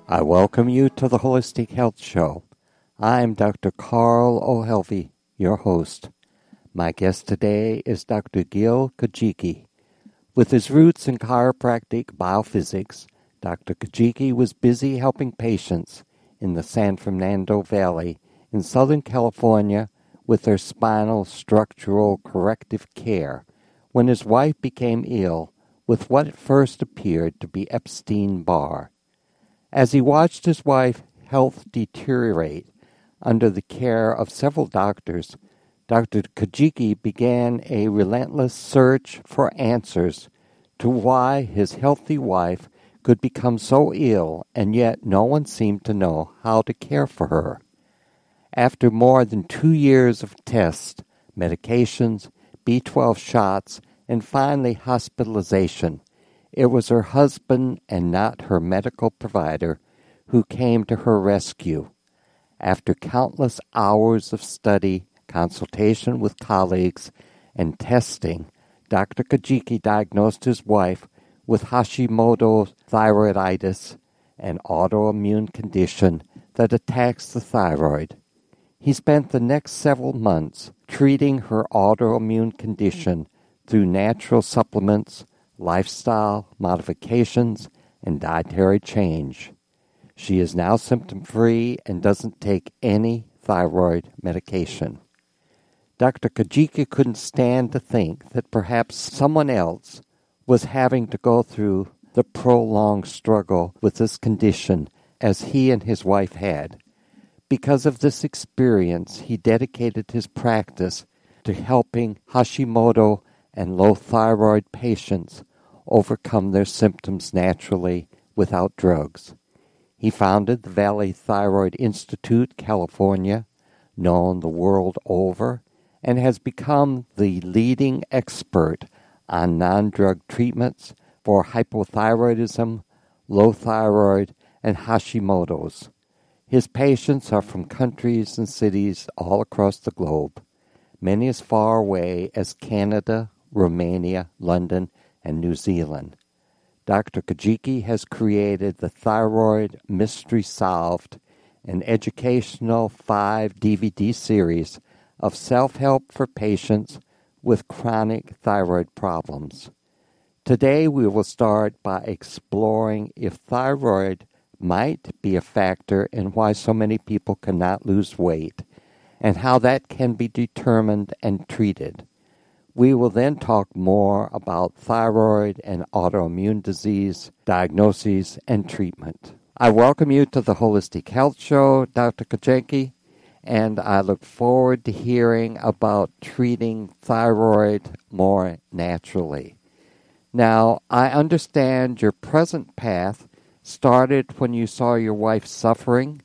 I welcome you to the Holistic Health Show. I'm Dr. Carl O'Helvey, your host. My guest today is Dr. Gil Kajiki. With his roots in chiropractic biophysics, Dr. Kajiki was busy helping patients in the San Fernando Valley in Southern California with their spinal structural corrective care when his wife became ill with what at first appeared to be Epstein-Barr. As he watched his wife's health deteriorate under the care of several doctors, Dr. Kajiki began a relentless search for answers to why his healthy wife could become so ill, and yet no one seemed to know how to care for her. After more than 2 years of tests, medications, B12 shots, and finally hospitalization, it was her husband and not her medical provider who came to her rescue. After countless hours of study, consultation with colleagues, and testing, Dr. Kajiki diagnosed his wife with Hashimoto's thyroiditis, an autoimmune condition that attacks the thyroid. He spent the next several months treating her autoimmune condition through natural supplements, lifestyle modifications, and dietary change. She is now symptom-free and doesn't take any thyroid medication. Dr. Kajiki couldn't stand to think that perhaps someone else was having to go through the prolonged struggle with this condition as he and his wife had. Because of this experience, he dedicated his practice to helping Hashimoto and low thyroid patients overcome their symptoms naturally without drugs. He founded the Valley Thyroid Institute, California, known the world over, and has become the leading expert on non-drug treatments for hypothyroidism, low thyroid, and Hashimoto's. His patients are from countries and cities all across the globe, many as far away as Canada, Romania, London, and New Zealand. Dr. Kajiki has created the Thyroid Mystery Solved, an educational 5-DVD series of self-help for patients with chronic thyroid problems. Today we will start by exploring if thyroid might be a factor in why so many people cannot lose weight and how that can be determined and treated. We will then talk more about thyroid and autoimmune disease, diagnoses, and treatment. I welcome you to the Holistic Health Show, Dr. Kajiki, and I look forward to hearing about treating thyroid more naturally. Now, I understand your present path started when you saw your wife suffering.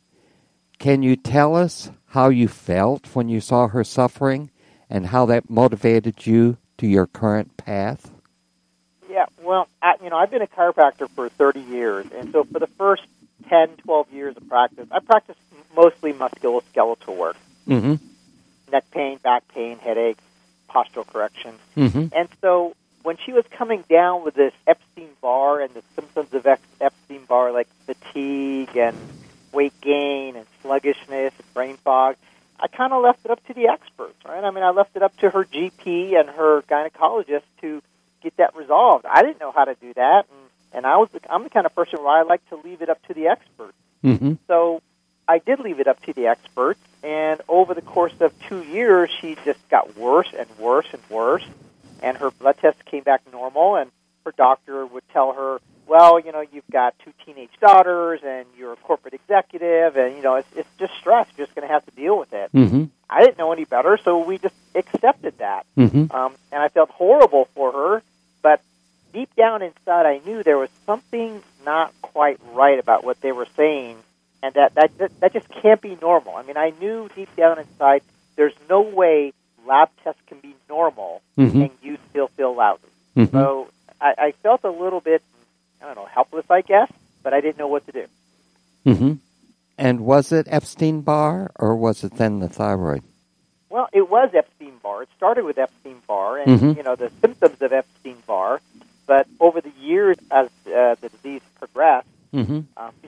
Can you tell us how you felt when you saw her suffering and how that motivated you to your current path? Yeah, well, I've been a chiropractor for 30 years, and so for the first 10, 12 years of practice, I practiced mostly musculoskeletal work. Mm-hmm. Neck pain, back pain, headaches, postural correction. Mm-hmm. And so when she was coming down with this Epstein-Barr and the symptoms of Epstein-Barr, like fatigue and weight gain and sluggishness and brain fog, I kind of left it up to the experts, right? I mean, I left it up to her GP and her gynecologist to get that resolved. I didn't know how to do that, and I'm the kind of person where I like to leave it up to the experts. Mm-hmm. So I did leave it up to the experts, and over the course of 2 years, she just got worse and worse and worse, and her blood tests came back normal, and her doctor would tell her, well, you've got 2 teenage daughters, and you're a corporate executive, and, it's just stress. You're just going to have to deal with it. Mm-hmm. I didn't know any better, so we just accepted that. Mm-hmm. And I felt horrible for her, but deep down inside, I knew there was something not quite right about what they were saying, and that just can't be normal. I mean, I knew deep down inside there's no way lab tests can be normal mm-hmm. and you still feel lousy. Mm-hmm. So I felt a little bit, helpless, I guess, but I didn't know what to do. Mm-hmm. And was it Epstein-Barr, or was it then the thyroid? Well, it was Epstein-Barr. It started with Epstein-Barr and, mm-hmm. The symptoms of Epstein-Barr. But over the years, as the disease progressed, mm-hmm. She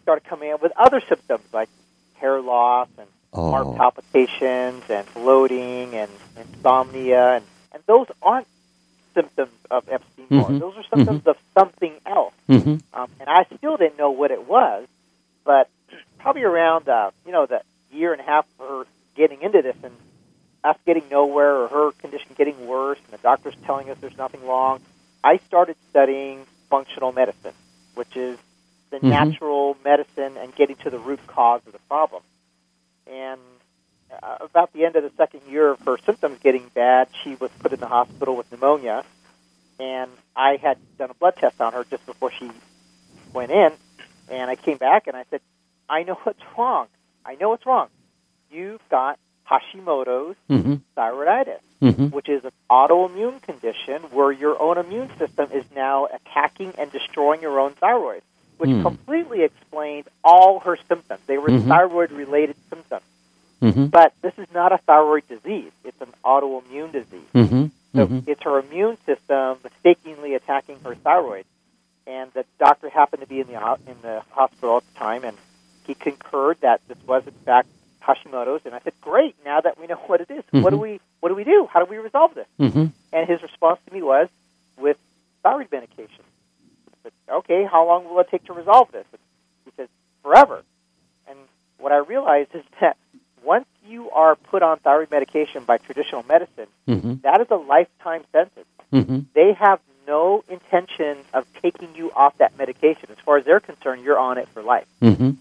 started coming up with other symptoms like hair loss and heart palpitations and bloating and insomnia, and those aren't symptoms of Epstein-Barr. Mm-hmm. Those are symptoms of something else. Mm-hmm. And I still didn't know what it was, but probably around the year and a half of her getting into this and us getting nowhere or her condition getting worse and the doctors telling us there's nothing wrong, I started studying functional medicine, which is the natural medicine and getting to the root cause of the problem. And about the end of the second year of her symptoms getting bad, she was put in the hospital with pneumonia, and I had done a blood test on her just before she went in, and I came back and I said, I know what's wrong. I know what's wrong. You've got Hashimoto's thyroiditis, which is an autoimmune condition where your own immune system is now attacking and destroying your own thyroid, which completely explained all her symptoms. They were thyroid-related symptoms. But this is not a thyroid disease. It's an autoimmune disease. So it's her immune system mistakenly attacking her thyroid. And the doctor happened to be in the hospital at the time, and he concurred that this was, in fact, Hashimoto's. And I said, great, now that we know what it is, what do we do? How do we resolve this? And his response to me was, with thyroid medication. I said, okay, how long will it take to resolve this? And he said, forever. And what I realized is that once you are put on thyroid medication by traditional medicine, that is a lifetime sentence. They have no intention of taking you off that medication. As far as they're concerned, you're on it for life. And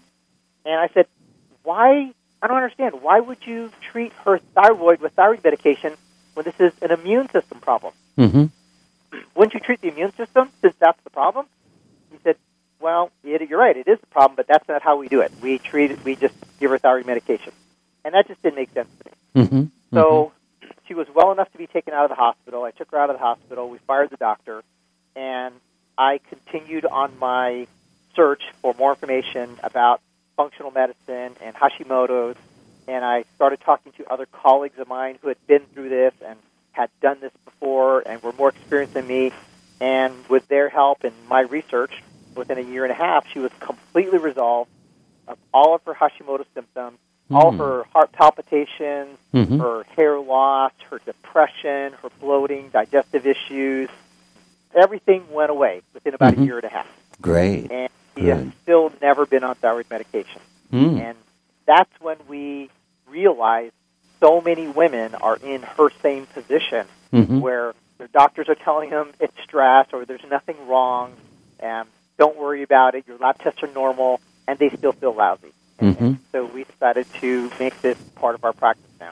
I said, why? I don't understand. Why would you treat her thyroid with thyroid medication when this is an immune system problem? Wouldn't you treat the immune system since that's the problem? He said, well, you're right. It is a problem, but that's not how we do it. We just give her thyroid medication. And that just didn't make sense to me. So she was well enough to be taken out of the hospital. I took her out of the hospital. We fired the doctor. And I continued on my search for more information about functional medicine and Hashimoto's. And I started talking to other colleagues of mine who had been through this and had done this before and were more experienced than me. And with their help and my research, within a year and a half, she was completely resolved of all of her Hashimoto's symptoms, all her heart palpitations, her hair loss, her depression, her bloating, digestive issues. Everything went away within about a year and a half. Great. And she has still never been on thyroid medication. And that's when we realized so many women are in her same position where their doctors are telling them it's stress or there's nothing wrong, and don't worry about it, your lab tests are normal, and they still feel lousy. And so we decided to make this part of our practice now.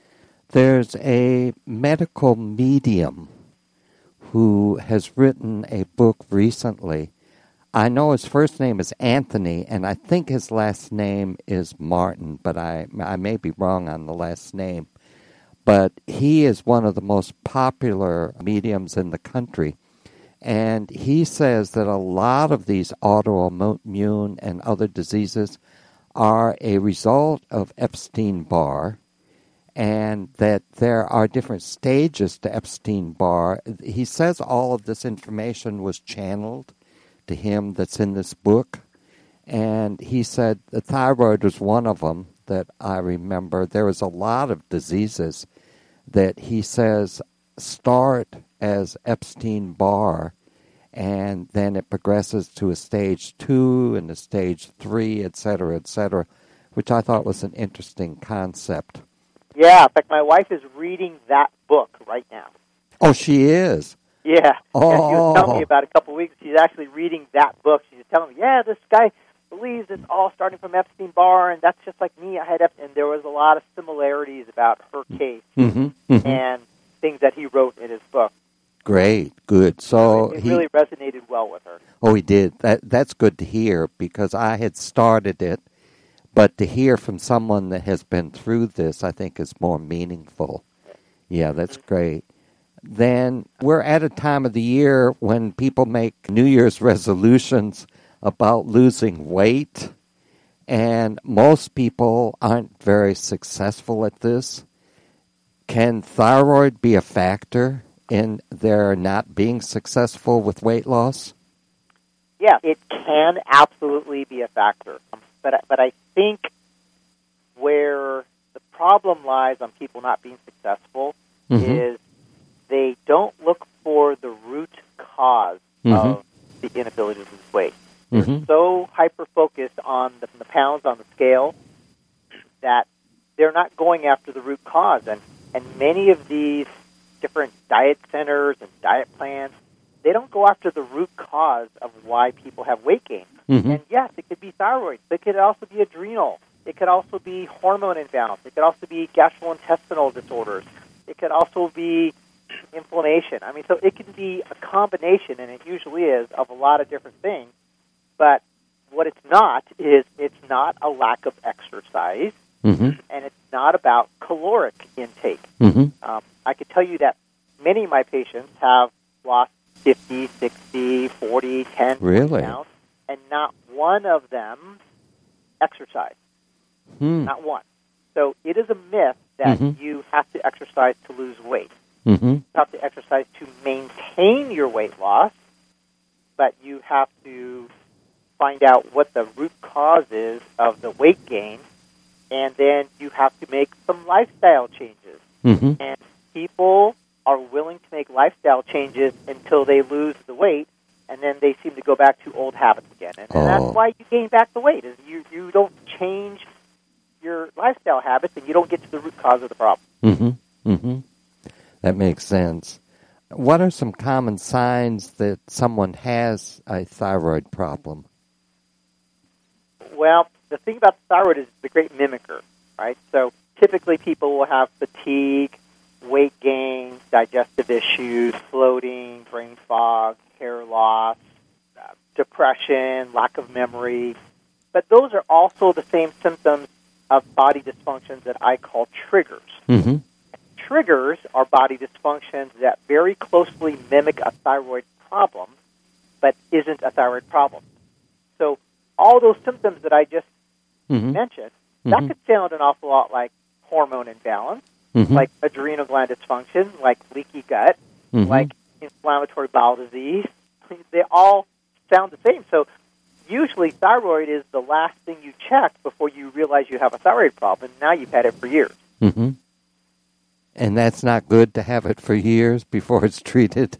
There's a medical medium who has written a book recently. I know his first name is Anthony, and I think his last name is Martin, but I may be wrong on the last name. But he is one of the most popular mediums in the country. And he says that a lot of these autoimmune and other diseases are a result of Epstein-Barr, and that there are different stages to Epstein-Barr. He says all of this information was channeled to him that's in this book, and he said the thyroid was one of them that I remember. There was a lot of diseases that he says start as Epstein-Barr, and then it progresses to a stage 2 and a stage 3, et cetera, which I thought was an interesting concept. Yeah, in fact, my wife is reading that book right now. Oh, she is? Yeah. Oh. And she was telling me about a couple of weeks, she's actually reading that book. She's telling me, this guy believes it's all starting from Epstein-Barr, and that's just like me. I had and there was a lot of similarities about her case and things that he wrote in his book. Great, good. So it really resonated well with her. Oh, he did. That's good to hear, because I had started it, but to hear from someone that has been through this, I think, is more meaningful. Yeah, that's great. Then we're at a time of the year when people make New Year's resolutions about losing weight, and most people aren't very successful at this. Can thyroid be a factor in their not being successful with weight loss? Yeah, it can absolutely be a factor. But I think where the problem lies on people not being successful is they don't look for the root cause of the inability to lose weight. They're so hyper-focused on the pounds on the scale that they're not going after the root cause. And many of these different diet centers and diet plans, they don't go after the root cause of why people have weight gain. And yes, it could be thyroid, but it could also be adrenal. It could also be hormone imbalance. It could also be gastrointestinal disorders. It could also be inflammation. I mean, so it can be a combination, and it usually is, of a lot of different things. But what it's not is it's not a lack of exercise, and it's not about caloric intake. I could tell you that many of my patients have lost 50, 60, 40, 10 really? pounds, and not one of them exercised. Not one. So it is a myth that you have to exercise to lose weight. You have to exercise to maintain your weight loss, but you have to find out what the root cause is of the weight gain, and then you have to make some lifestyle changes. And people are willing to make lifestyle changes until they lose the weight, and then they seem to go back to old habits again. And that's why you gain back the weight, is you don't change your lifestyle habits, and you don't get to the root cause of the problem. That makes sense. What are some common signs that someone has a thyroid problem? Well, the thing about the thyroid is the great mimicker, right? So typically people will have fatigue, weight gain, digestive issues, bloating, brain fog, hair loss, depression, lack of memory. But those are also the same symptoms of body dysfunctions that I call triggers. Triggers are body dysfunctions that very closely mimic a thyroid problem, but isn't a thyroid problem. So all those symptoms that I just mentioned, that could sound an awful lot like hormone imbalance, like adrenal gland dysfunction, like leaky gut, like inflammatory bowel disease. They all sound the same. So usually thyroid is the last thing you check before you realize you have a thyroid problem. Now you've had it for years. And that's not good to have it for years before it's treated?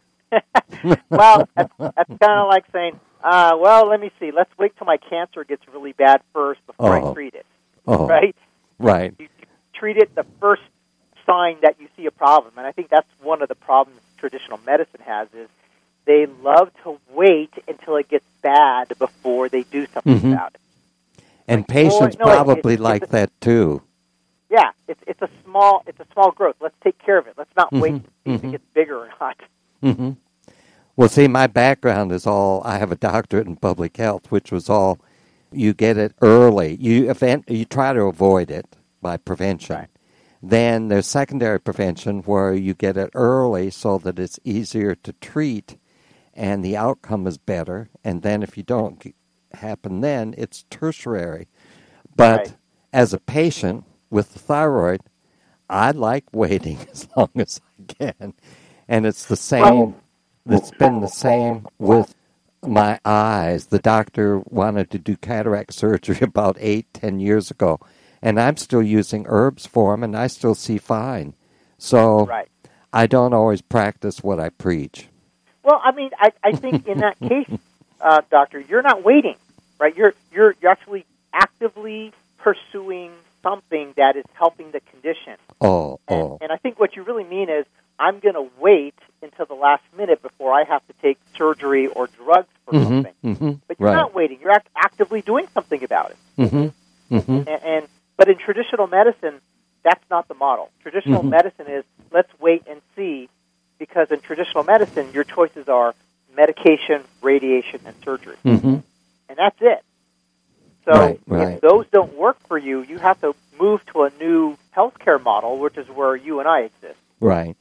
Well, that's kind of like saying, well, let me see. Let's wait till my cancer gets really bad first before I treat it. Right? Right. You treat it the first sign that you see a problem. And I think that's one of the problems traditional medicine has, is they love to wait until it gets bad before they do something about it. And like, patients probably like that too. Yeah, it's a small growth. Let's take care of it. Let's not wait to see if it gets bigger or not. Well, see, my background is I have a doctorate in public health, which was all, you get it early. You try to avoid it by prevention. Right. Then there's secondary prevention where you get it early so that it's easier to treat and the outcome is better. And then if you don't happen then, it's tertiary. But as a patient with the thyroid, I like waiting as long as I can. And it's the same. It's been the same with my eyes. The doctor wanted to do cataract surgery about 8-10 years ago, and I'm still using herbs for them, and I still see fine. So I don't always practice what I preach. Well, I mean, I think in that case, doctor, you're not waiting, right? You're actually actively pursuing something that is helping the condition. And I think what you really mean is, I'm going to wait until the last minute before I have to take surgery or drugs for something. But you're not waiting. You're actively doing something about it. But in traditional medicine, that's not the model. Traditional medicine is, let's wait and see, because in traditional medicine, your choices are medication, radiation, and surgery. And that's it. So if those don't work for you, you have to move to a new healthcare model, which is where you and I exist. Right.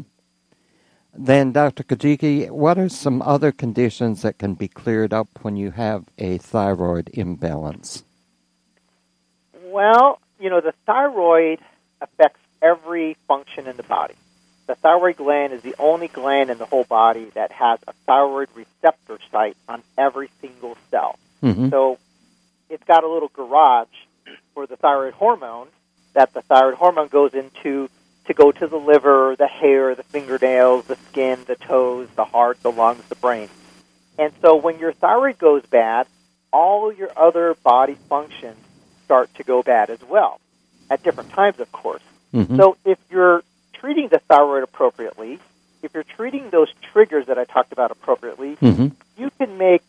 Then, Dr. Kajiki, what are some other conditions that can be cleared up when you have a thyroid imbalance? Well, the thyroid affects every function in the body. the thyroid gland is the only gland in the whole body that has a thyroid receptor site on every single cell. Mm-hmm. So it's got a little garage for the thyroid hormone that the thyroid hormone goes into to go to the liver, the hair, the fingernails, the skin, the toes, the heart, the lungs, the brain. And so when your thyroid goes bad, all your other body functions start to go bad as well, at different times, of course. Mm-hmm. So if you're treating the thyroid appropriately, if you're treating those triggers that I talked about appropriately, Mm-hmm. you can make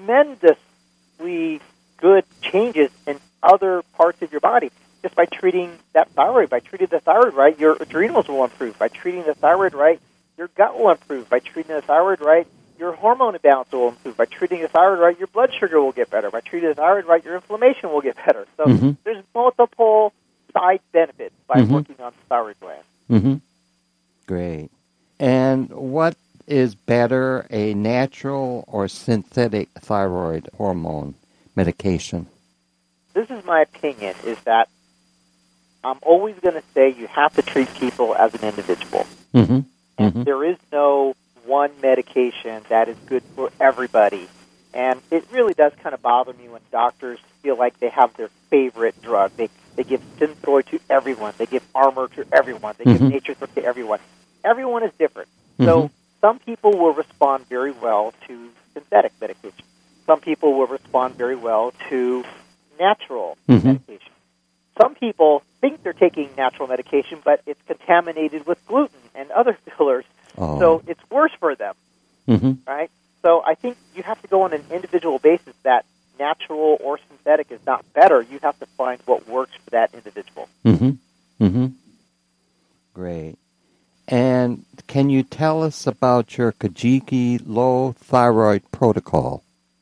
tremendously good changes in other parts of your body just by treating that thyroid. By treating the thyroid right, your adrenals will improve. By treating the thyroid right, your gut will improve. By treating the thyroid right, your hormone imbalance will improve. By treating the thyroid right, your blood sugar will get better. By treating the thyroid right, your inflammation will get better. So Mm-hmm. there's multiple side benefits by Mm-hmm. working on the thyroid gland. Mm-hmm. Great. And what is better, a natural or synthetic thyroid hormone medication? This is my opinion, is that I'm always going to say you have to treat people as an individual. Mm-hmm. And Mm-hmm. there is no one medication that is good for everybody. And it really does kind of bother me when doctors feel like they have their favorite drug. They give Synthroid to everyone. They give Armour to everyone. They give Mhm. Nature's to everyone. Everyone is different. Mhm. So some people will respond very well to synthetic medication. Some people will respond very well to natural Mhm. medication. Some people think they're taking natural medication, but it's contaminated with gluten and other fillers, Oh. so it's worse for them, Mm-hmm. right? So I think you have to go on an individual basis that natural or synthetic is not better. You have to find what works for that individual. Mm-hmm. Mm-hmm. Great. And can you tell us about your Kajiki low thyroid protocol?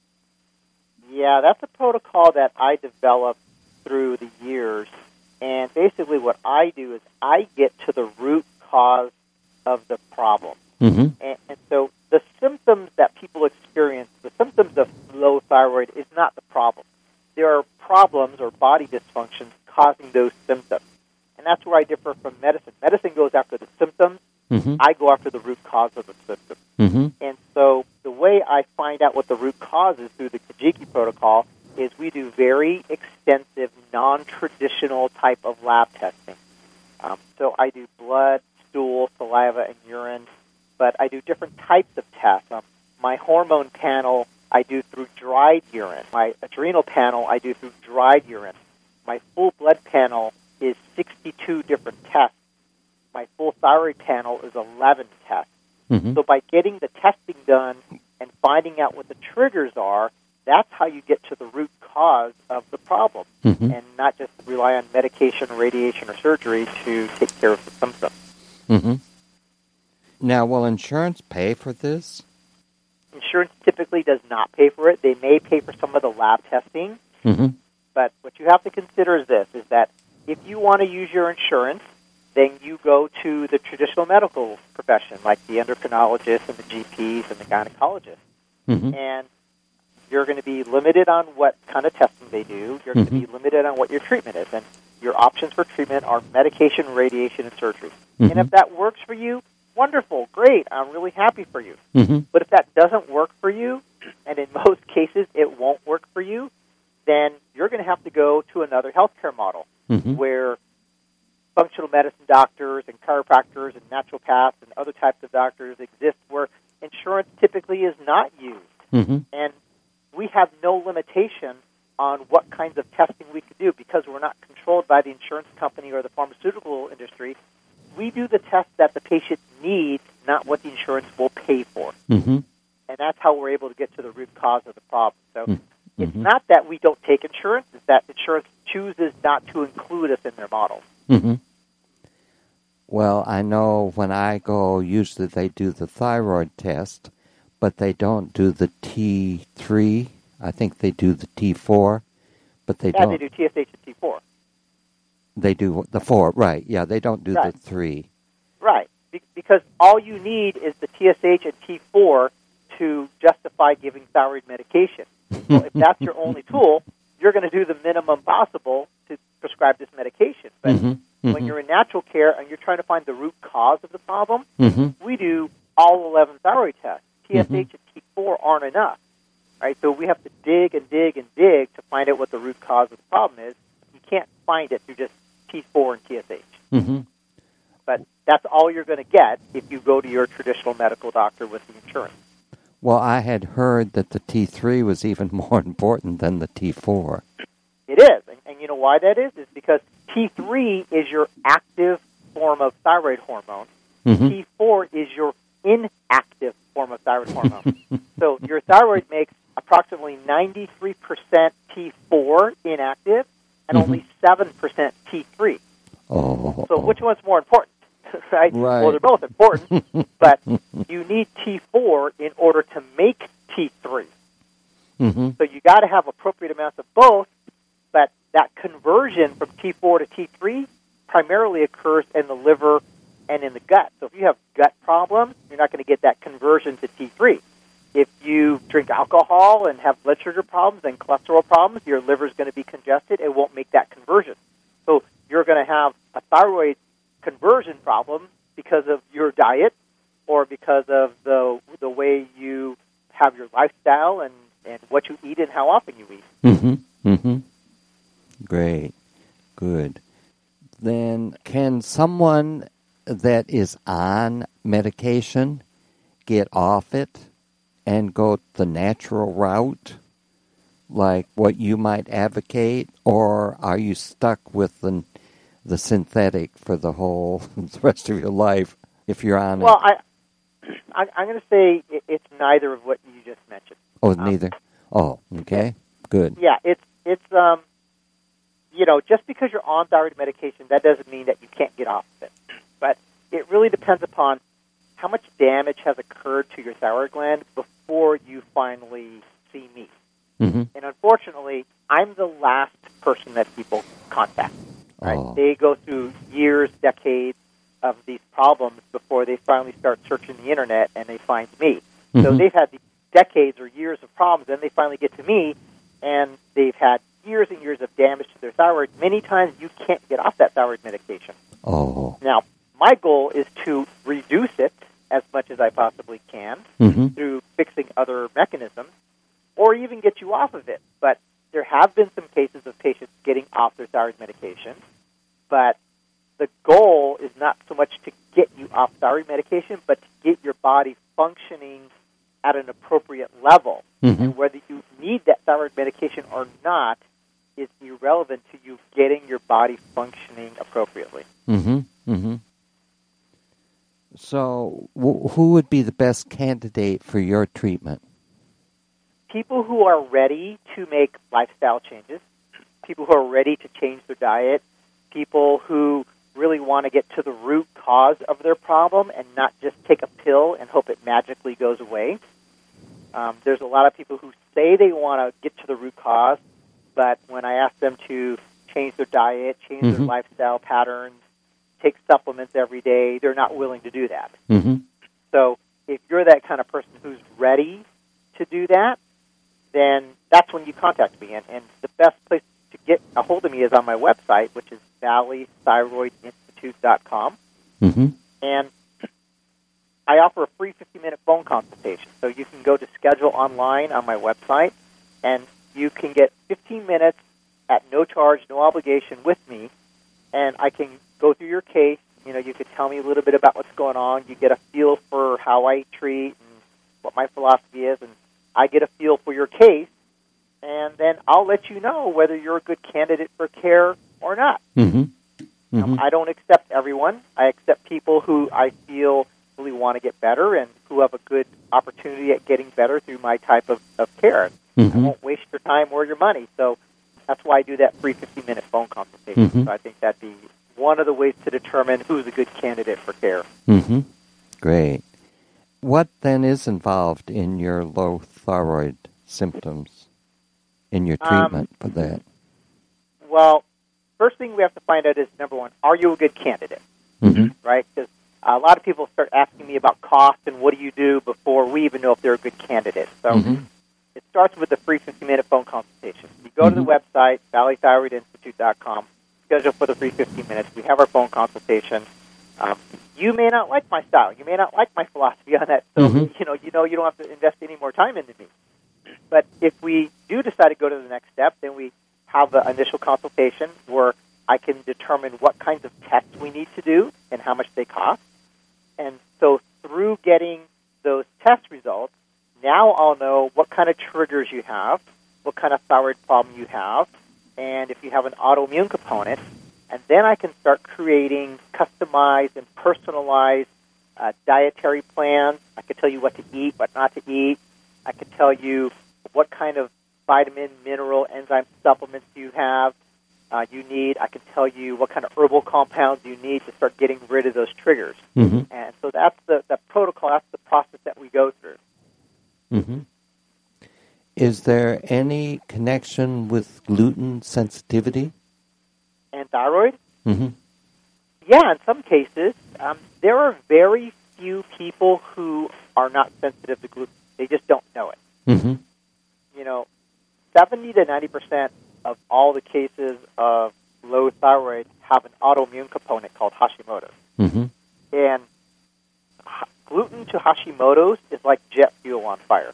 Yeah, that's a protocol that I developed through the years. And basically what I do is I get to the root cause of the problem. Mm-hmm. And so the symptoms that people experience, the symptoms of low thyroid is not the problem. There are problems or body dysfunctions causing those symptoms. And that's where I differ from medicine. Medicine goes after the symptoms. Mm-hmm. I go after the root cause of the symptom. Mm-hmm. And so the way I find out what the root cause is through the Kajiki protocol is we do very extensive, non-traditional type of lab testing. So I do blood, stool, saliva, and urine, but I do different types of tests. My hormone panel I do through dried urine. My adrenal panel I do through dried urine. My full blood panel is 62 different tests. My full thyroid panel is 11 tests. Mm-hmm. So by getting the testing done and finding out what the triggers are, that's how you get to the root cause of the problem, Mm-hmm. and not just rely on medication, radiation, or surgery to take care of the symptoms. Mm-hmm. Now, will insurance pay for this? Insurance typically does not pay for it. They may pay for some of the lab testing, Mm-hmm. but what you have to consider is this, is that if you want to use your insurance, then you go to the traditional medical profession, like the endocrinologists and the GPs and the gynecologists. Mm-hmm. And you're going to be limited on what kind of testing they do. You're going to be limited on what your treatment is. And your options for treatment are medication, radiation, and surgery. Mm-hmm. And if that works for you, wonderful, great. I'm really happy for you. Mm-hmm. But if that doesn't work for you, and in most cases it won't work for you, then you're going to have to go to another healthcare model Mm-hmm. where functional medicine doctors and chiropractors and naturopaths and other types of doctors exist where insurance typically is not used. Mm-hmm. And we have no limitation on what kinds of testing we could do because we're not controlled by the insurance company or the pharmaceutical industry. We do the tests that the patient needs, not what the insurance will pay for. Mm-hmm. And that's how we're able to get to the root cause of the problem. So Mm-hmm. it's not that we don't take insurance, it's that insurance chooses not to include us in their models. Mm-hmm. Well, I know when I go, usually they do the thyroid test, but they don't do the T3. I think they do the T4, but they Yeah, don't. they do TSH and T4. They do the 4, right. Yeah, they don't do Right. the 3. Right, because all you need is the TSH and T4 to justify giving thyroid medication. So if that's your only tool, you're going to do the minimum possible to prescribe this medication. But Mm-hmm. When you're in natural care and you're trying to find the root cause of the problem, we do all 11 thyroid tests. TSH and T4 aren't enough, right? So we have to dig and dig and dig to find out what the root cause of the problem is. You can't find it through just T4 and TSH. But that's all you're going to get if you go to your traditional medical doctor with the insurance. Well, I had heard that the T3 was even more important than the T4. It is. And you know why that is? It's because T3 is your active form of thyroid hormone. T4 is your inactive form of thyroid hormone. So your thyroid makes approximately 93% T4 inactive and only 7% T3. Oh. So which one's more important? Right? Well, they're both important, but you need T4 in order to make T3. So you got to have appropriate amounts of both, but that conversion from T4 to T3 primarily occurs in the liver and in the gut. So if you have gut problems, you're not going to get that conversion to T3. If you drink alcohol and have blood sugar problems and cholesterol problems, your liver is going to be congested. It won't make that conversion. So you're going to have a thyroid conversion problem because of your diet or because of the way you have your lifestyle and what you eat and how often you eat. Great. Good. Then can someone that is on medication get off it and go the natural route, like what you might advocate, or are you stuck with the synthetic for the rest of your life if you're on it? Well, I'm going to say it's neither of what you just mentioned. Oh, neither? Oh, okay. Good. Yeah, it's just because you're on thyroid medication, that doesn't mean that you can't get off of it. But it really depends upon how much damage has occurred to your thyroid gland before you finally see me. And unfortunately, I'm the last person that people contact. Right? Oh. They go through years, decades of these problems before they finally start searching the internet and they find me. So they've had these decades or years of problems, then they finally get to me, and they've had years and years of damage to their thyroid. Many times you can't get off that thyroid medication. Oh. Now, my goal is to reduce it as much as I possibly can through fixing other mechanisms or even get you off of it. But there have been some cases of patients getting off their thyroid medication, but the goal is not so much to get you off thyroid medication, but to get your body functioning at an appropriate level. And whether you need that thyroid medication or not is irrelevant to you getting your body functioning appropriately. So who would be the best candidate for your treatment? People who are ready to make lifestyle changes, people who are ready to change their diet, people who really want to get to the root cause of their problem and not just take a pill and hope it magically goes away. There's a lot of people who say they want to get to the root cause, but when I ask them to change their diet, change their lifestyle patterns, take supplements every day, they're not willing to do that. So if you're that kind of person who's ready to do that, then that's when you contact me. And the best place to get a hold of me is on my website, which is valleythyroidinstitute.com. And I offer a free 50-minute phone consultation. So you can go to schedule online on my website, and you can get 15 minutes at no charge, no obligation with me, and I can go through your case. You could tell me a little bit about what's going on. You get a feel for how I treat and what my philosophy is, and I get a feel for your case, and then I'll let you know whether you're a good candidate for care or not. I don't accept everyone. I accept people who I feel really want to get better and who have a good opportunity at getting better through my type of care. I won't waste your time or your money, so that's why I do that free 50-minute phone consultation. So I think that'd be one of the ways to determine who's a good candidate for care. Great. What then is involved in your low thyroid symptoms, in your treatment for that? Well, first thing we have to find out is, number one, are you a good candidate? Right? Because a lot of people start asking me about cost and what do you do before we even know if they're a good candidate. So it starts with the free 50-minute phone consultation. You go to the website, valleythyroidinstitute.com, schedule for the free 15 minutes. We have our phone consultation. You may not like my style. You may not like my philosophy on that. So, you don't have to invest any more time into me. But if we do decide to go to the next step, then we have the initial consultation where I can determine what kinds of tests we need to do and how much they cost. And so through getting those test results, now I'll know what kind of triggers you have, what kind of thyroid problem you have, and if you have an autoimmune component. And then I can start creating customized and personalized dietary plans. I can tell you what to eat, what not to eat. I can tell you what kind of vitamin, mineral, enzyme supplements you have, you need. I can tell you what kind of herbal compounds you need to start getting rid of those triggers. And so that's the protocol, that's the process that we go through. Is there any connection with gluten sensitivity? And thyroid? Yeah, in some cases. There are very few people who are not sensitive to gluten. They just don't know it. 70 to 90% of all the cases of low thyroid have an autoimmune component called Hashimoto's. And gluten to Hashimoto's is like jet fuel on fire.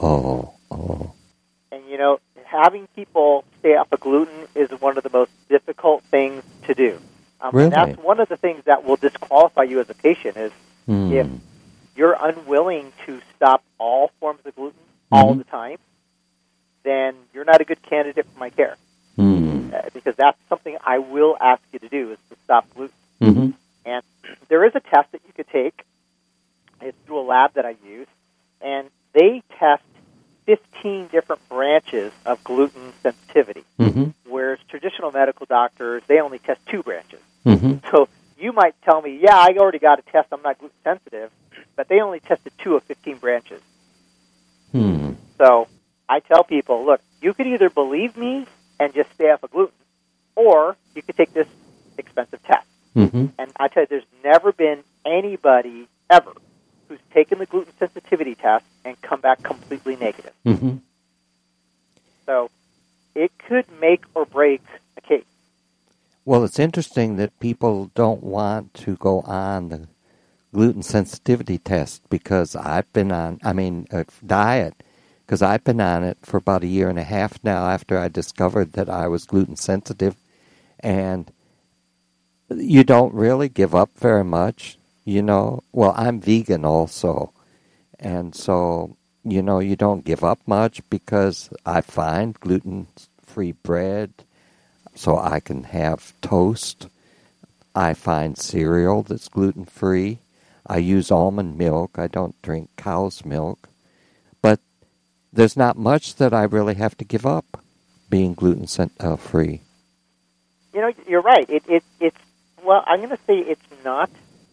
And, having people stay off of gluten is one of the most difficult things to do. Really? And that's one of the things that will disqualify you as a patient is if you're unwilling to stop all forms of gluten all the time, then you're not a good candidate for my care. Because that's something I will ask you to do is to stop gluten. And there is a test that you could take. It's through a lab that I use, and they test 15 different branches of gluten sensitivity, whereas traditional medical doctors, they only test 2 branches. So you might tell me, yeah, I already got a test, I'm not gluten sensitive, but they only tested 2 of 15 branches. So I tell people, look, you could either believe me and just stay off of gluten, or you could take this expensive test. And I tell you, there's never been anybody ever who's taken the gluten sensitivity test and come back completely negative. So it could make or break a case. Well, it's interesting that people don't want to go on the gluten sensitivity test because I've been on, diet, because I've been on it for about 1.5 years now after I discovered that I was gluten sensitive. And you don't really give up very much, Well, I'm vegan also. And so, you don't give up much because I find gluten-free bread so I can have toast. I find cereal that's gluten-free. I use almond milk. I don't drink cow's milk. But there's not much that I really have to give up being gluten-free. You're right. It's well, I'm going to say it's not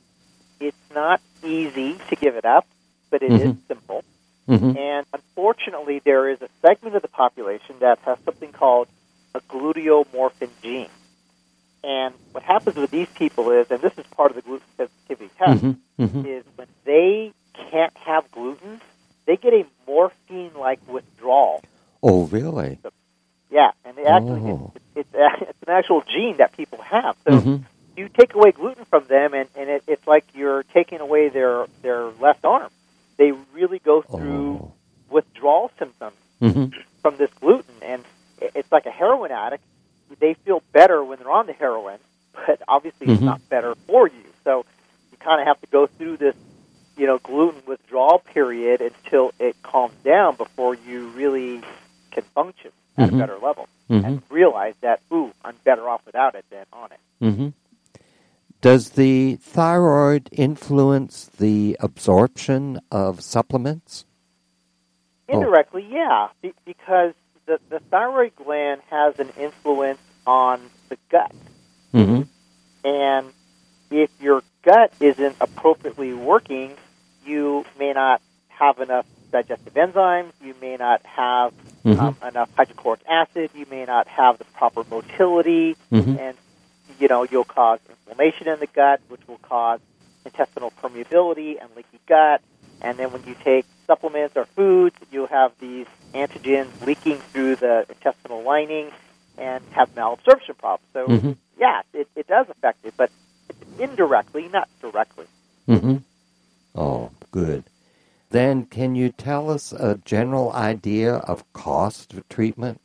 easy to give it up, but it is simple. And unfortunately, there is a segment of the population that has something called a gluteomorphin gene. And what happens with these people is, and this is part of the gluten sensitivity test, is when they can't have gluten, they get a morphine-like withdrawal. Oh, really? So, yeah, and they actually it's an actual gene that people have. So you take away gluten from them, and it's like you're taking away their left arm. They really go through withdrawal symptoms from this gluten, and it's like a heroin addict. They feel better when they're on the heroin, but obviously it's not better for you. So you kind of have to go through this, gluten withdrawal period until it calms down before you really can function at a better level and realize that, I'm better off without it than on it. Does the thyroid influence the absorption of supplements? Indirectly, yeah, because the thyroid gland has an influence on the gut. And if your gut isn't appropriately working, you may not have enough digestive enzymes, you may not have enough hydrochloric acid, you may not have the proper motility, and you'll cause inflammation in the gut, which will cause intestinal permeability and leaky gut. And then when you take supplements or foods, you'll have these antigens leaking through the intestinal lining and have malabsorption problems. So yes, it does affect it, but indirectly, not directly. Mm-hmm. Oh, good. Then can you tell us a general idea of cost of treatment?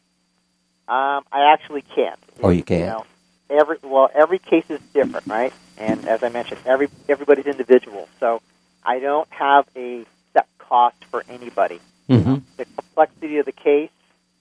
I actually can't. Oh, you can't? Every case is different, right? And as I mentioned, everybody's individual. So I don't have a set cost for anybody. Mm-hmm. The complexity of the case,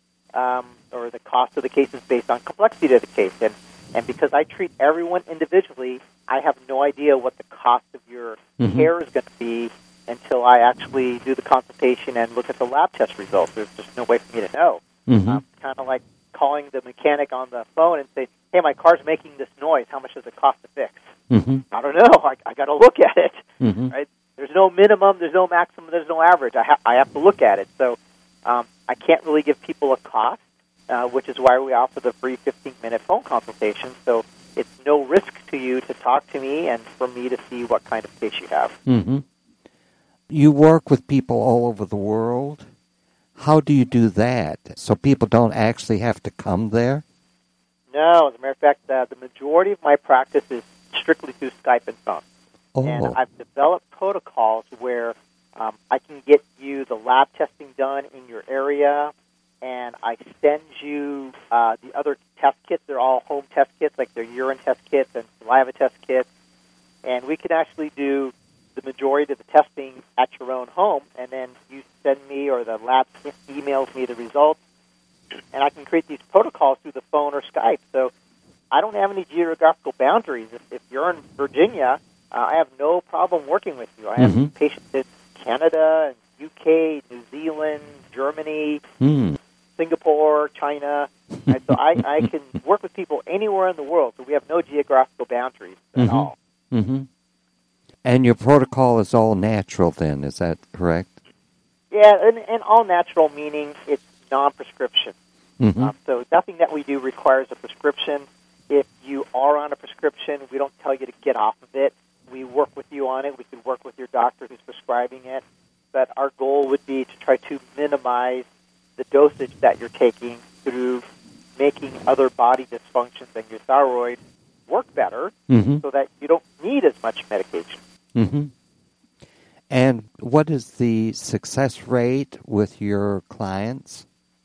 or the cost of the case, is based on complexity of the case. And because I treat everyone individually, I have no idea what the cost of your care is going to be until I actually do the consultation and look at the lab test results. There's just no way for me to know. Mm-hmm. Kind of like calling the mechanic on the phone and say, hey, my car's making this noise. How much does it cost to fix? Mm-hmm. I don't know. I got to look at it. Mm-hmm. Right? There's no minimum. There's no maximum. There's no average. I have to look at it. So I can't really give people a cost, which is why we offer the free 15-minute phone consultation. So it's no risk to you to talk to me and for me to see what kind of case you have. Mm-hmm. You work with people all over the world. How do you do that so people don't actually have to come there? No, as a matter of fact, the majority of my practice is strictly through Skype and phone. Oh. And I've developed protocols where I can get you the lab testing done in your area, and I send you the other test kits. They're all home test kits, like they're urine test kits and saliva test kits. And we can actually do the majority of the testing at your own home, and then you send me, or the lab emails me the results, and I can create these protocols through the phone or Skype. So I don't have any geographical boundaries. If you're in Virginia, I have no problem working with you. I have patients in Canada, UK, New Zealand, Germany, Singapore, China. And so I can work with people anywhere in the world. So we have no geographical boundaries at all. Mm-hmm. And your protocol is all natural then, is that correct? Yeah, and all natural meaning it's non-prescription. Mm-hmm. So nothing that we do requires a prescription. If you are on a prescription, we don't tell you to get off of it. We work with you on it. We can work with your doctor who's prescribing it. But our goal would be to try to minimize the dosage that you're taking through making other body dysfunctions and your thyroid work better so that you don't need as much medication. Mm-hmm. And what is the success rate with your clients?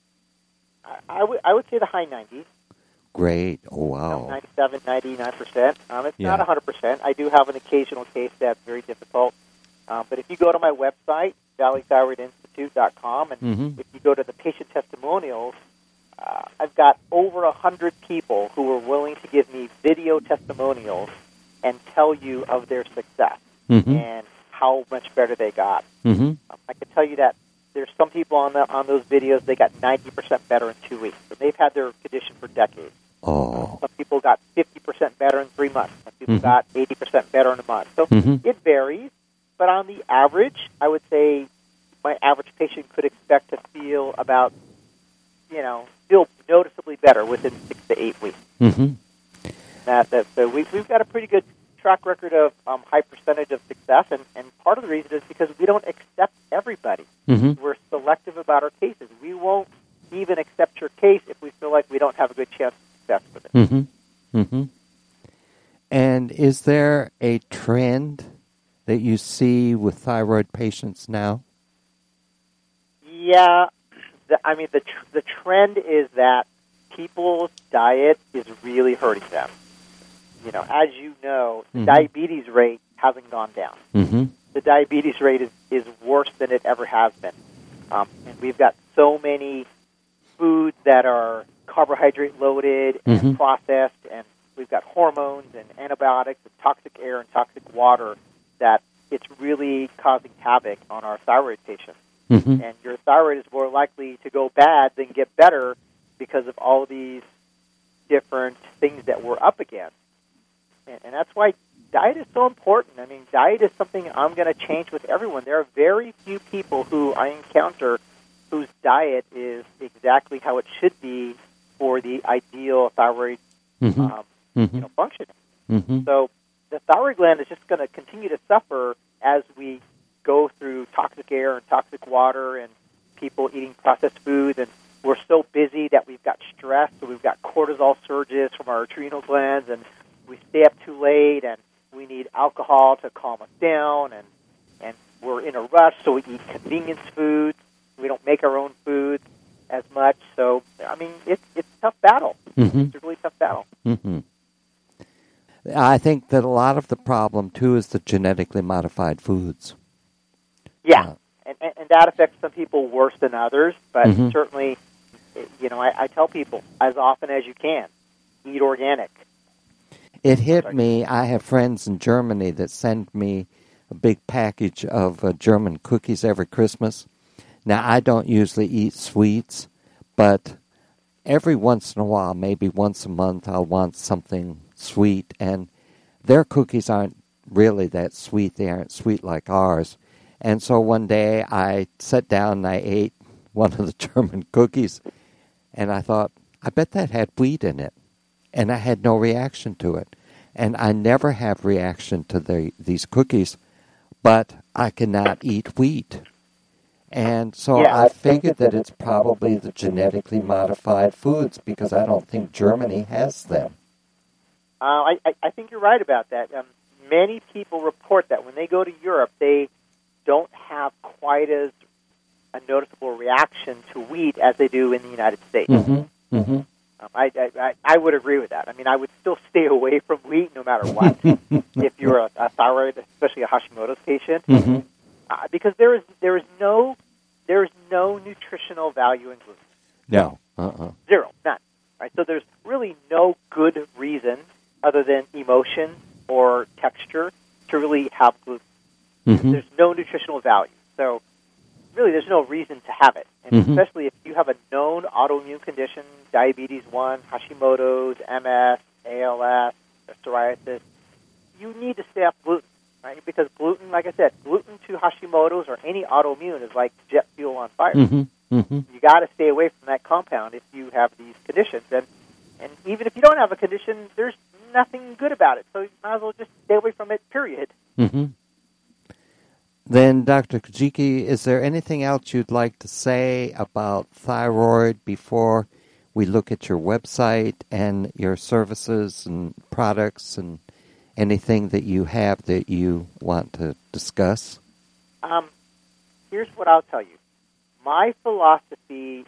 I would say the high 90s. Great. Oh, wow. 97, 99%. It's not 100%. I do have an occasional case that's very difficult. But if you go to my website, valleythyroidinstitute.com, and if you go to the patient testimonials, I've got over 100 people who are willing to give me video testimonials and tell you of their success and how much better they got. I can tell you that there's some people on those videos, they got 90% better in 2 weeks. So they've had their condition for decades. Oh. Some people got 50% better in 3 months. Some people got 80% better in a month. So it varies. But on the average, I would say my average patient could expect to feel about, feel noticeably better within 6 to 8 weeks. So we've got a pretty good track record of high percentage of success, and part of the reason is because we don't accept everybody. We're selective about our cases. We won't even accept your case if we feel like we don't have a good chance of success with it. And is there a trend that you see with thyroid patients now? Yeah, the trend is that people's diet is really hurting them. As you know, the diabetes rate hasn't gone down. The diabetes rate is worse than it ever has been. And we've got so many foods that are carbohydrate loaded and processed, and we've got hormones and antibiotics and toxic air and toxic water that it's really causing havoc on our thyroid patients. And your thyroid is more likely to go bad than get better because of all these different things that we're up against. And that's why diet is so important. I mean, diet is something I'm going to change with everyone. There are very few people who I encounter whose diet is exactly how it should be for the ideal thyroid functioning. So the thyroid gland is just going to continue to suffer as we go through toxic air and toxic water and people eating processed foods and we're so busy that we've got stress, so we've got cortisol surges from our adrenal glands, and we stay up too late, and we need alcohol to calm us down, and we're in a rush, so we eat convenience foods. We don't make our own food as much. So, I mean, it's a tough battle. Mm-hmm. It's a really tough battle. Mm-hmm. I think that a lot of the problem, too, is the genetically modified foods. Yeah, and that affects some people worse than others, but Mm-hmm. certainly, you know, I tell people, as often as you can, eat organic. It hit me. I have friends in Germany that send me a big package of German cookies every Christmas. Now, I don't usually eat sweets, but every once in a while, maybe once a month, I'll want something sweet. And their cookies aren't really that sweet. They aren't sweet like ours. And so one day I sat down and I ate one of the German cookies, and I thought, I bet that had wheat in it. And I had no reaction to it. And I never have reaction to these cookies, but I cannot eat wheat. And so I figured that it's probably the genetically modified foods because I don't think Germany has them. I think you're right about that. Many people report that when they go to Europe, they don't have quite as a noticeable reaction to wheat as they do in the United States. Mm-hmm. Mm-hmm. I would agree with that. I mean, I would still stay away from wheat no matter what if you're a thyroid, especially a Hashimoto's patient, Mm-hmm. Because there is no nutritional value in gluten. No. Zero, none. Right? So there's really no good reason other than emotion or texture to really have gluten. Mm-hmm. There's no nutritional value. So really there's no reason to have it. And Mm-hmm. especially if you have a known autoimmune condition, diabetes 1, Hashimoto's, MS, ALS, psoriasis, you need to stay off gluten, right? Because gluten, like I said, gluten to Hashimoto's or any autoimmune is like jet fuel on fire. Mm-hmm. Mm-hmm. You got to stay away from that compound if you have these conditions. And even if you don't have a condition, there's nothing good about it. So you might as well just stay away from it, period. Mm-hmm. Then, Dr. Kajiki, is there anything else you'd like to say about thyroid before we look at your website and your services and products and anything that you have that you want to discuss? Here's what I'll tell you. My philosophy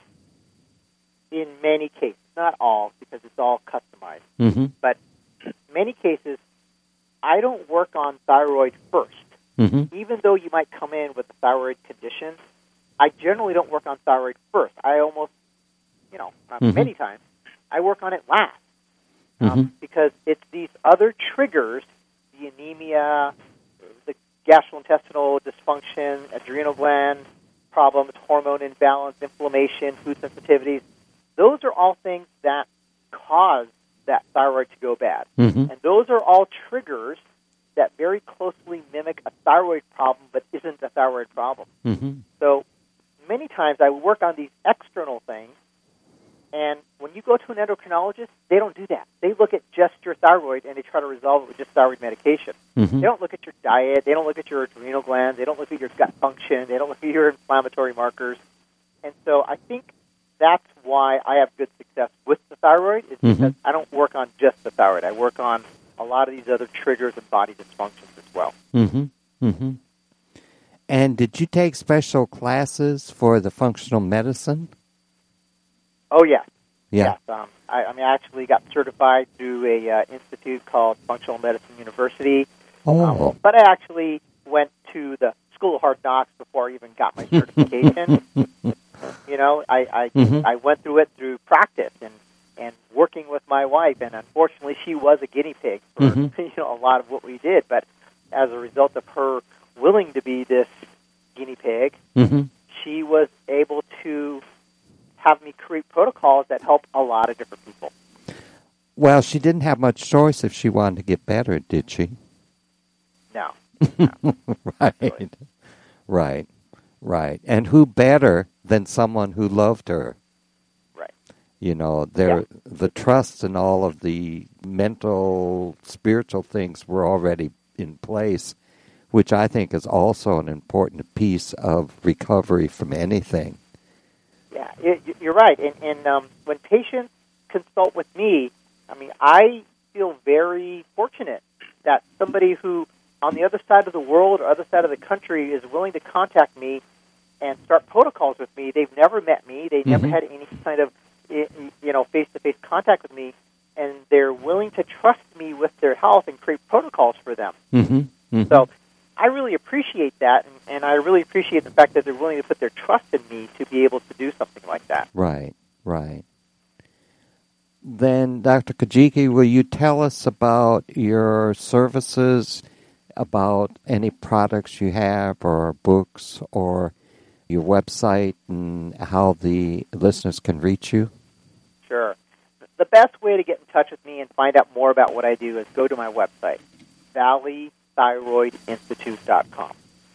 in many cases, not all because it's all customized, Mm-hmm. but in many cases, I don't work on thyroid first. Mm-hmm. Even though you might come in with a thyroid condition, I generally don't work on thyroid first. I almost, many times, I work on it last. Because it's these other triggers, the anemia, the gastrointestinal dysfunction, adrenal gland problems, hormone imbalance, inflammation, food sensitivities. Those are all things that cause that thyroid to go bad. Mm-hmm. And those are all triggers that very closely mimic a thyroid problem but isn't a thyroid problem. Mm-hmm. So many times I work on these external things, and when you go to an endocrinologist, they don't do that. They look at just your thyroid, and they try to resolve it with just thyroid medication. Mm-hmm. They don't look at your diet. They don't look at your adrenal glands. They don't look at your gut function. They don't look at your inflammatory markers. And so I think that's why I have good success with the thyroid, is because I don't work on just the thyroid. I work on a lot of these other triggers and body dysfunctions as well. Mm-hmm. Mm-hmm. And did you take special classes for the functional medicine? Oh, yes. Yeah. Yes. I actually got certified through a institute called Functional Medicine University. Oh. But I actually went to the School of Hard Knocks before I even got my certification. I went through it through practice and working with my wife, and unfortunately she was a guinea pig for a lot of what we did. But as a result of her willing to be this guinea pig, she was able to have me create protocols that help a lot of different people. Well, she didn't have much choice if she wanted to get better, did she? No. Right. And who better than someone who loved her? Right. The trust and all of the mental, spiritual things were already in place, which I think is also an important piece of recovery from anything. Yeah, You're right. And when patients consult with me, I mean, I feel very fortunate that somebody who on the other side of the world or other side of the country is willing to contact me and start protocols with me. They've never met me. They've never had any kind of face-to-face contact with me, and they're willing to trust me with their health and create protocols for them. So I really appreciate that, and I really appreciate the fact that they're willing to put their trust in me to be able to do something like that. Right. Then, Dr. Kajiki, will you tell us about your services, about any products you have or books or your website and how the listeners can reach you? Sure. The best way to get in touch with me and find out more about what I do is go to my website, valleythyroidinstitute.com.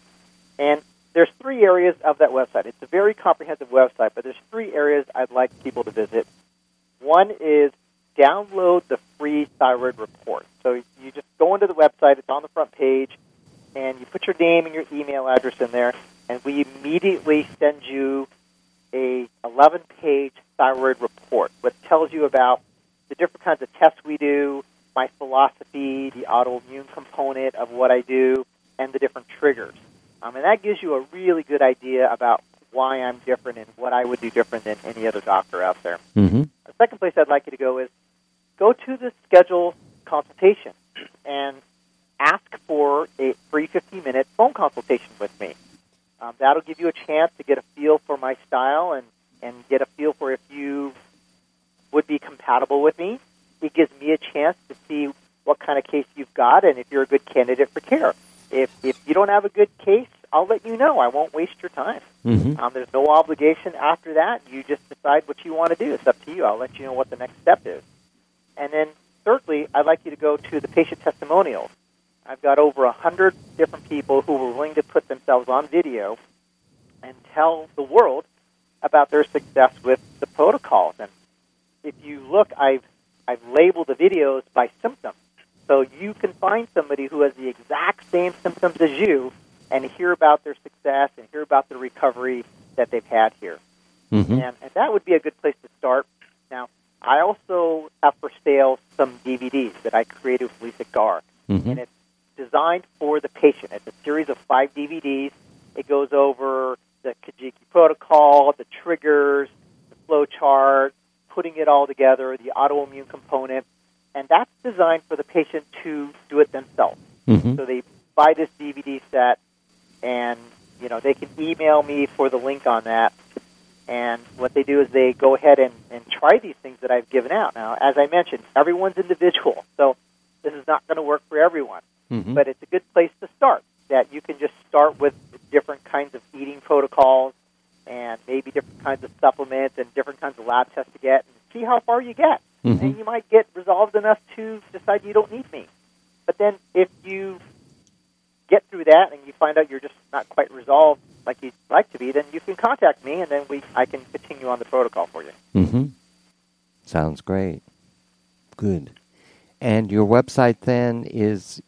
And there's 3 areas of that website. It's a very comprehensive website, but there's 3 areas I'd like people to visit. One is download the free thyroid report. So you just go into the website, it's on the front page, and you put your name and your email address in there, and we immediately send you a 11-page thyroid report, which tells you about the different kinds of tests we do, my philosophy, the autoimmune component of what I do, and the different triggers. And that gives you a really good idea about why I'm different and what I would do different than any other doctor out there. The second place I'd like you to go is go to the schedule consultation and ask for a free 15-minute phone consultation with me. That'll give you a chance to get a feel for my style and get a feel for if you would be compatible with me. It gives me a chance to see what kind of case you've got and if you're a good candidate for care. If you don't have a good case, I'll let you know. I won't waste your time. There's no obligation after that. You just decide what you want to do. It's up to you. I'll let you know what the next step is. And then thirdly, I'd like you to go to the patient testimonials. I've got over 100 different people who were willing to put themselves on video and tell the world about their success with the protocols. And if you look, I've labeled the videos by symptoms. So you can find somebody who has the exact same symptoms as you and hear about their success and hear about the recovery that they've had here. And that would be a good place to start. Now, I also have for sale some DVDs that I created with Lisa Garr. And it's designed for the patient. It's a series of 5 DVDs. It goes over the Kajiki protocol, the triggers, the flow chart, putting it all together, the autoimmune component. And that's designed for the patient to do it themselves. So they buy this DVD set, and they can email me for the link on that. And what they do is they go ahead and try these things that I've given out. Now, as I mentioned, everyone's individual, so this is not going to work for everyone. But it's a good place to start, that you can just start with different kinds of eating protocols and maybe different kinds of supplements and different kinds of lab tests to get and see how far you get. And you might get resolved enough to decide you don't need me. But then if you get through that and you find out you're just not quite resolved like you'd like to be, then you can contact me, and then I can continue on the protocol for you. Sounds great. Good. And your website then is?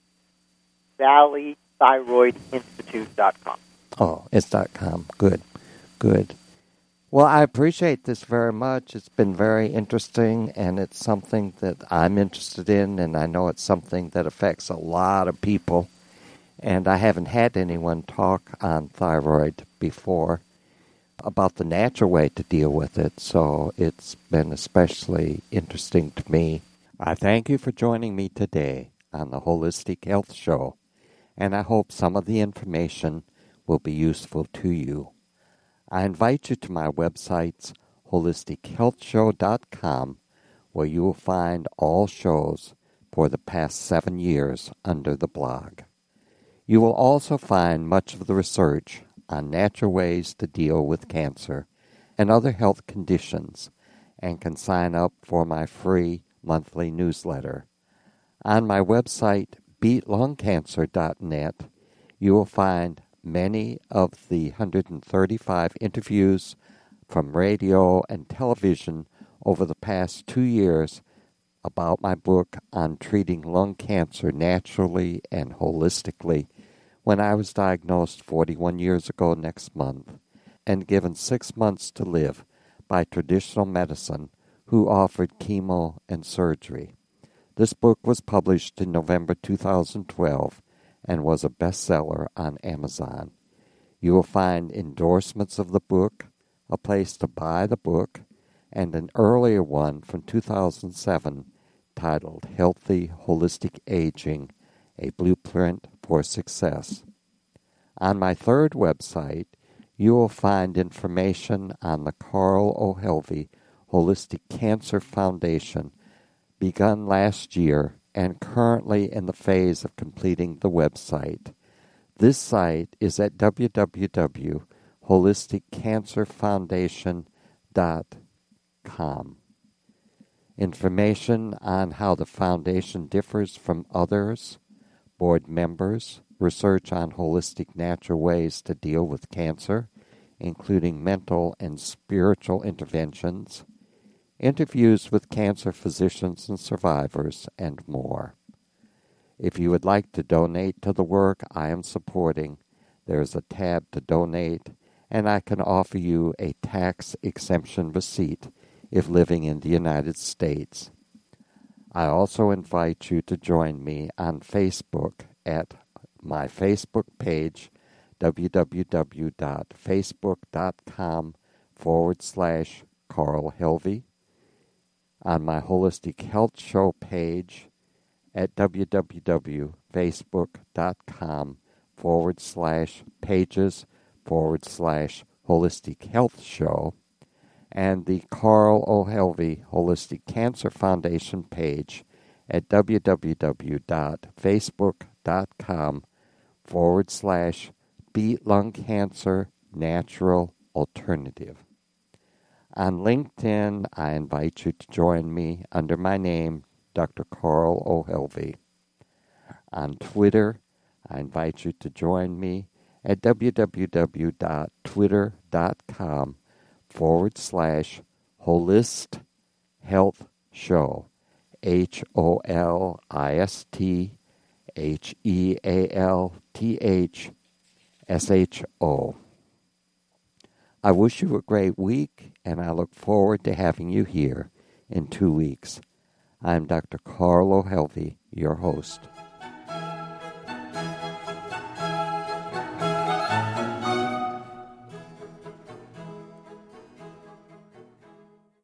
valleythyroidinstitute.com. Oh, it's .com. Good. Well, I appreciate this very much. It's been very interesting, and it's something that I'm interested in, and I know it's something that affects a lot of people. And I haven't had anyone talk on thyroid before about the natural way to deal with it, so it's been especially interesting to me. I thank you for joining me today on the Holistic Health Show, and I hope some of the information will be useful to you. I invite you to my websites, holistichealthshow.com, where you will find all shows for the past 7 years under the blog. You will also find much of the research on natural ways to deal with cancer and other health conditions, and can sign up for my free monthly newsletter. On my website, beatlungcancer.net, you will find many of the 135 interviews from radio and television over the past 2 years about my book on treating lung cancer naturally and holistically when I was diagnosed 41 years ago next month and given 6 months to live by traditional medicine who offered chemo and surgery. This book was published in November 2012 and was a bestseller on Amazon. You will find endorsements of the book, a place to buy the book, and an earlier one from 2007 titled Healthy Holistic Aging, A Blueprint for Success. On my third website, you will find information on the Carl O. Helvey Holistic Cancer Foundation, begun last year and currently in the phase of completing the website. This site is at www.holisticcancerfoundation.com. Information on how the foundation differs from others, board members, research on holistic natural ways to deal with cancer, including mental and spiritual interventions, interviews with cancer physicians and survivors, and more. If you would like to donate to the work I am supporting, there is a tab to donate, and I can offer you a tax exemption receipt if living in the United States. I also invite you to join me on Facebook at my Facebook page, www.facebook.com/Carl Helvey, on my Holistic Health Show page at www.facebook.com/pages/Holistic Health Show, and the Carl O. Helvey Holistic Cancer Foundation page at www.facebook.com/Beat Lung Cancer Natural Alternative. On LinkedIn, I invite you to join me under my name, Dr. Carl O. Helvey. On Twitter, I invite you to join me at www.twitter.com/Holist Health Show, HOListHealthShow. I wish you a great week, and I look forward to having you here in 2 weeks. I'm Dr. Carl O. Helvey, your host.